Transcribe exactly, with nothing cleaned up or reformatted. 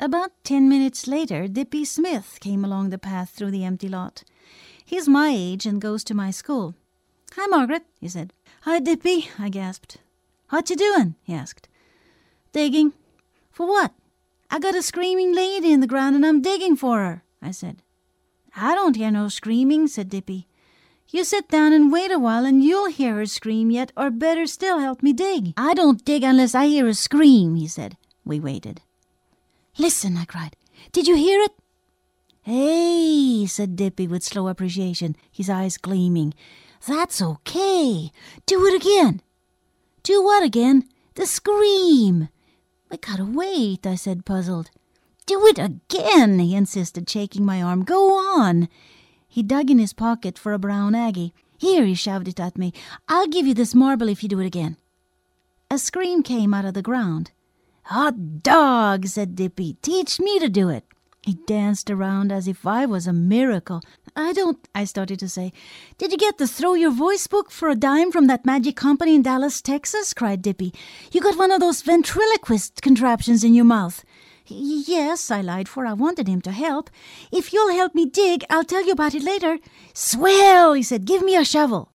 About ten minutes later, Dippy Smith came along the path through the empty lot. He's my age and goes to my school. "Hi, Margaret," he said. "Hi, Dippy," I gasped. "What you doing?" he asked. "Digging." "For what?" "I got a screaming lady in the ground and I'm digging for her," I said. "I don't hear no screaming," said Dippy. "You sit down and wait a while and you'll hear her scream yet, or better still help me dig." "I don't dig unless I hear a scream," he said. We waited. "Listen," I cried. "Did you hear it?" "Hey," said Dippy with slow appreciation, his eyes gleaming. "That's okay. Do it again." "Do what again?" "The scream." "We gotta wait," I said, puzzled. "Do it again," he insisted, shaking my arm. "Go on." He dug in his pocket for a brown Aggie. "Here," he shoved it at me. "I'll give you this marble if you do it again." A scream came out of the ground. "Hot dog," said Dippy. "Teach me to do it." He danced around as if I was a miracle. "I don't," I started to say. "Did you get the Throw Your Voice book for a dime from that magic company in Dallas, Texas?" cried Dippy. "You got one of those ventriloquist contraptions in your mouth." "Yes," I lied, for I wanted him to help. "If you'll help me dig, I'll tell you about it later." "Swell," he said. "Give me a shovel."